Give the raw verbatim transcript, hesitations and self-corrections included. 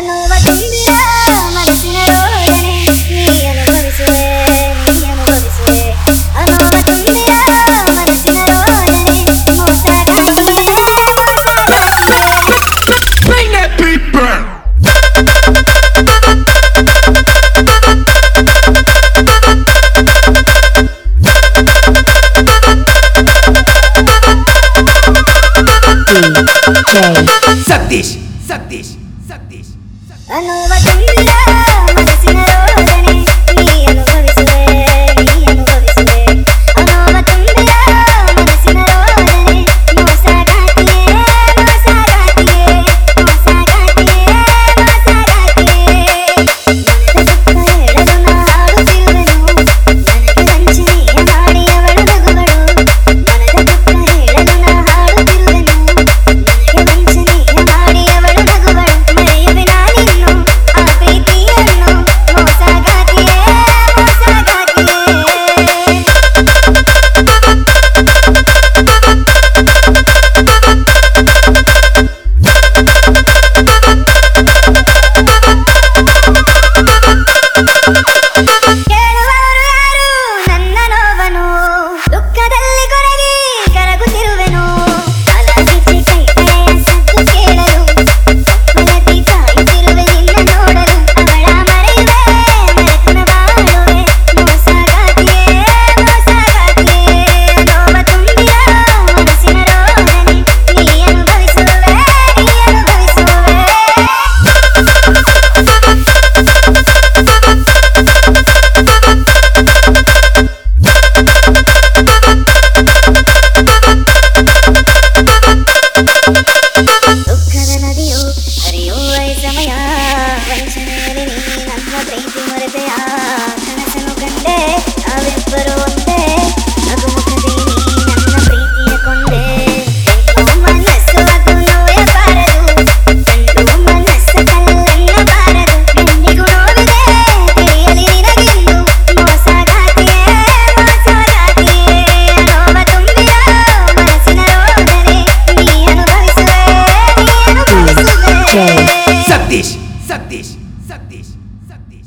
ನೋವ ತುಂಬಿದ ಮನಸ್ಸಿನ ರೋದನೆ ನೀ ಅನುಭವಿಸುವೆ ನೀ ಅನುಭವಿಸುವೆ ಅನೋವ ತುಂಬಿದ ಮನಸ್ಸಿನ ರೋದನೆ ಮೋಸಗಾತಿಯೇ ಮೋಸಗಾತಿಯೇ Bring that beat back. Satish, Satish, Satish. ಅನೋವ ತುಂಬಿದ ಮನಸ್ಸಿನ ರೋದನೆ ನೀ ಅನುಭವಿಸುವೆ ನೀ ಅನುಭವಿಸುವೆ ಅನೋವ ತುಂಬಿದ ಮನಸ್ಸಿನ ರೋದನೆ ಮೋಸಗಾತಿಯೇ ಮೋಸಗಾತಿಯೇ ಮೋಸಗಾತಿಯೇ ಮೋಸಗಾತಿಯೇ ಮನದ ದುಃಖ ಹೇಳಲು ನಾ ಹಾಡುತ್ತಿರುವೆನು ನನಗೆ ವಂಚನೆಯ ಮಾಡಿ ಅವಳು ನಗುವಳು ಮನದ ದುಃಖ ಹೇಳಲು ನಾ ಹಾಡುತ್ತಿರುವೆನು ನನಗೆ ವಂಚನೆಯ ಮಾಡಿ ಅವಳು ನಗುವಳು ಮರೆಯುವೆ ನಾನಿನ್ನು ಆ ಪ್ರೀತಿಯನ್ನು ಮೋಸಗಾತಿಯೇ ಮೋಸಗಾತಿಯೇ ಕೇಳುವವರು ಯಾರು ನನ್ನ ನೋವನು ದುಃಖದಲ್ಲಿ ಕೊರಗಿ ಕರಗುತ್ತಿರುವೆನು ಅಲಗಿಸಿ ಕೈ ಕಡೆಯ ಸದ್ದು ಕೇಳಲು ಮಲಗಿ ಕಾಯುತ್ತಿರುವೆ ನಿನ್ನ ನೋಡಲು ಅವಳ ಮರೆಯುವೆ ಮರೆತುನ ಬಾಳುವೆ ಮೋಸಗಾತಿಯೇ ಮೋಸಗಾತಿಯೇ ನೋವ ತುಂಬಿದ ಮನಸ್ಸಿನ ರೋದನೆ ನೀ ಅನುಭವಿಸುವೆ ನೀ ಅನುಭವಿಸುವೆ ದುಃಖದ ನದಿಯು ಹರಿಯುವ ಈ ಸಮಯ ವಂಚನೆಯಲ್ಲಿ ನೀ ನನ್ನ ಪ್ರೀತಿ ಮರೆತೆಯ ಕನಸನ್ನು ಕಂಡೆ ನಾವಿಬ್ಬರು ಒಂದೇ ನಗುಮುಖದಿ ನೀ ನನ್ನ ಪ್ರೀತಿಯ ಕೊಂಡೆ ಎಂಟು ಮನಸ್ಸು ಅದು ನೋಯಬಾರದು ಗಂಡು ಮನಸ್ಸು ಕಲ್ಲೆನ್ನಬಾರದು ಎಂದಿಗೂ ನೋವಿದೆ ತಿಳಿಯಲಿ ನಿನಗೆಂದು ಮೋಸಗಾತಿಯೇ ಮೋಸಗಾತಿಯೇ ನೋವ ತುಂಬಿದ ಮನಸ್ಸಿನ ರೋದನೆ ನೀ ಅನುಭವಿಸುವೆ ನೀ ಅನುಭವಿಸುವೆ Satish, Satish, Satish, Satish.